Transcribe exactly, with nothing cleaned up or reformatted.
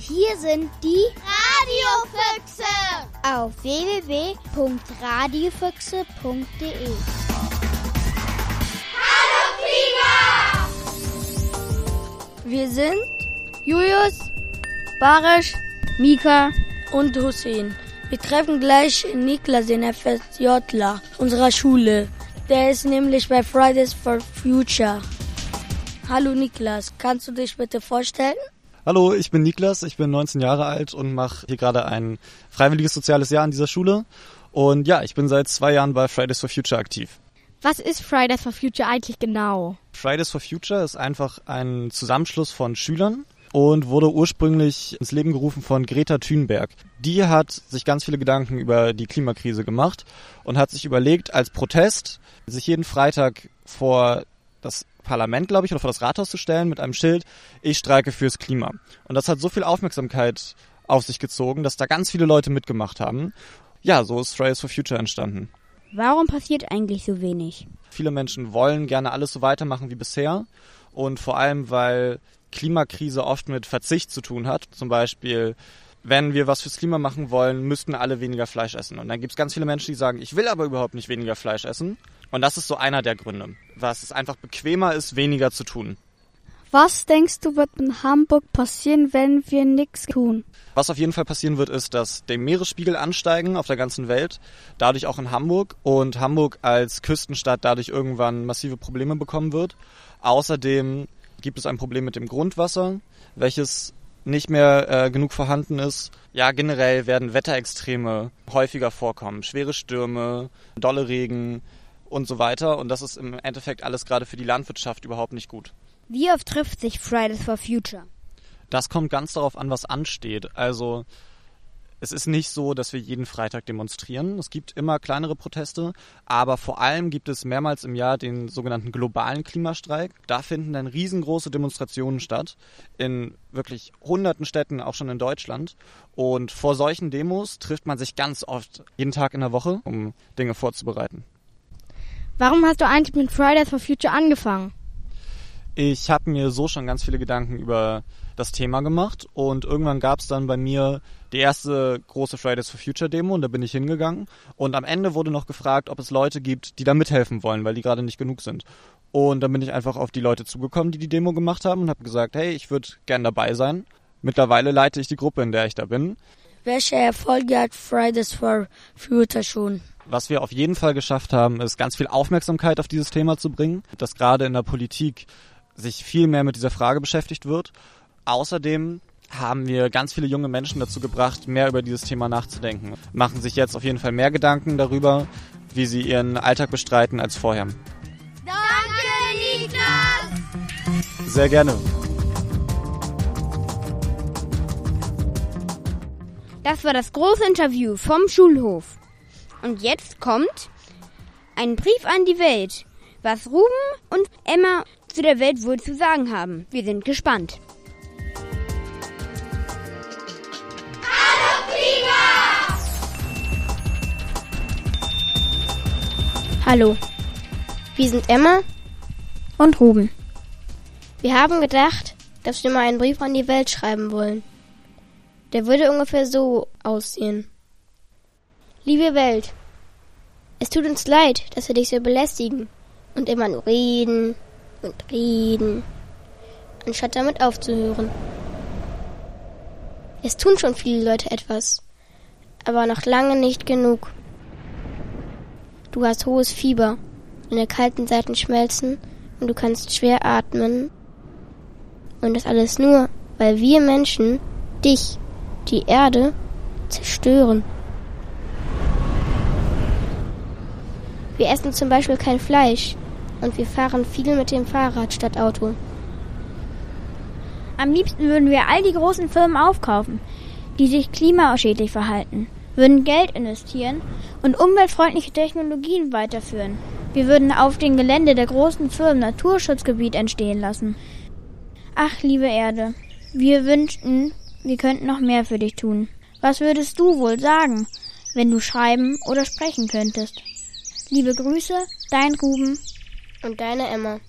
hier sind die Radiofüchse auf w w w punkt radiofüchse punkt d e. Hallo Flieger! Wir sind Julius, Barisch, Mika und Hussein. Wir treffen gleich Niklas, den FSJler unserer Schule. Der ist nämlich bei Fridays for Future. Hallo Niklas, kannst du dich bitte vorstellen? Hallo, ich bin Niklas, ich bin neunzehn Jahre alt und mache hier gerade ein freiwilliges soziales Jahr an dieser Schule. Und ja, ich bin seit zwei Jahren bei Fridays for Future aktiv. Was ist Fridays for Future eigentlich genau? Fridays for Future ist einfach ein Zusammenschluss von Schülern und wurde ursprünglich ins Leben gerufen von Greta Thunberg. Die hat sich ganz viele Gedanken über die Klimakrise gemacht und hat sich überlegt, als Protest sich jeden Freitag vor das Parlament, glaube ich, oder vor das Rathaus zu stellen mit einem Schild, ich streike fürs Klima. Und das hat so viel Aufmerksamkeit auf sich gezogen, dass da ganz viele Leute mitgemacht haben. Ja, so ist Fridays for Future entstanden. Warum passiert eigentlich so wenig? Viele Menschen wollen gerne alles so weitermachen wie bisher und vor allem, weil Klimakrise oft mit Verzicht zu tun hat. Zum Beispiel, wenn wir was fürs Klima machen wollen, müssten alle weniger Fleisch essen. Und dann gibt es ganz viele Menschen, die sagen, ich will aber überhaupt nicht weniger Fleisch essen. Und das ist so einer der Gründe, was es einfach bequemer ist, weniger zu tun. Was denkst du, wird in Hamburg passieren, wenn wir nichts tun? Was auf jeden Fall passieren wird, ist, dass der Meeresspiegel ansteigen auf der ganzen Welt, dadurch auch in Hamburg und Hamburg als Küstenstadt dadurch irgendwann massive Probleme bekommen wird. Außerdem gibt es ein Problem mit dem Grundwasser, welches nicht mehr äh, genug vorhanden ist. Ja, generell werden Wetterextreme häufiger vorkommen. Schwere Stürme, dolle Regen und so weiter. Und das ist im Endeffekt alles gerade für die Landwirtschaft überhaupt nicht gut. Wie oft trifft sich Fridays for Future? Das kommt ganz darauf an, was ansteht. Also es ist nicht so, dass wir jeden Freitag demonstrieren. Es gibt immer kleinere Proteste, aber vor allem gibt es mehrmals im Jahr den sogenannten globalen Klimastreik. Da finden dann riesengroße Demonstrationen statt, in wirklich hunderten Städten, auch schon in Deutschland. Und vor solchen Demos trifft man sich ganz oft, jeden Tag in der Woche, um Dinge vorzubereiten. Warum hast du eigentlich mit Fridays for Future angefangen? Ich habe mir so schon ganz viele Gedanken über das Thema gemacht und irgendwann gab es dann bei mir die erste große Fridays for Future Demo und da bin ich hingegangen und am Ende wurde noch gefragt, ob es Leute gibt, die da mithelfen wollen, weil die gerade nicht genug sind. Und dann bin ich einfach auf die Leute zugekommen, die die Demo gemacht haben und habe gesagt, hey, ich würde gern dabei sein. Mittlerweile leite ich die Gruppe, in der ich da bin. Welche Erfolge hat Fridays for Future schon? Was wir auf jeden Fall geschafft haben, ist ganz viel Aufmerksamkeit auf dieses Thema zu bringen, dass gerade in der Politik sich viel mehr mit dieser Frage beschäftigt wird. Außerdem haben wir ganz viele junge Menschen dazu gebracht, mehr über dieses Thema nachzudenken. Machen sich jetzt auf jeden Fall mehr Gedanken darüber, wie sie ihren Alltag bestreiten als vorher. Danke, Niklas! Sehr gerne. Das war das große Interview vom Schulhof. Und jetzt kommt ein Brief an die Welt, was Ruben und Emma zu der Welt wohl zu sagen haben. Wir sind gespannt. Hallo Flieger! Hallo, wir sind Emma Und Ruben. Wir haben gedacht, dass wir mal einen Brief an die Welt schreiben wollen. Der würde ungefähr so aussehen. Liebe Welt, es tut uns leid, dass wir dich so belästigen und immer nur reden und reden, anstatt damit aufzuhören. Es tun schon viele Leute etwas, aber noch lange nicht genug. Du hast hohes Fieber, deine kalten Seiten schmelzen und du kannst schwer atmen. Und das alles nur, weil wir Menschen dich, die Erde, zerstören. Wir essen zum Beispiel kein Fleisch und wir fahren viel mit dem Fahrrad statt Auto. Am liebsten würden wir all die großen Firmen aufkaufen, die sich klimaschädlich verhalten, würden Geld investieren und umweltfreundliche Technologien weiterführen. Wir würden auf dem Gelände der großen Firmen Naturschutzgebiet entstehen lassen. Ach, liebe Erde, wir wünschten, wir könnten noch mehr für dich tun. Was würdest du wohl sagen, wenn du schreiben oder sprechen könntest? Liebe Grüße, dein Ruben und deine Emma.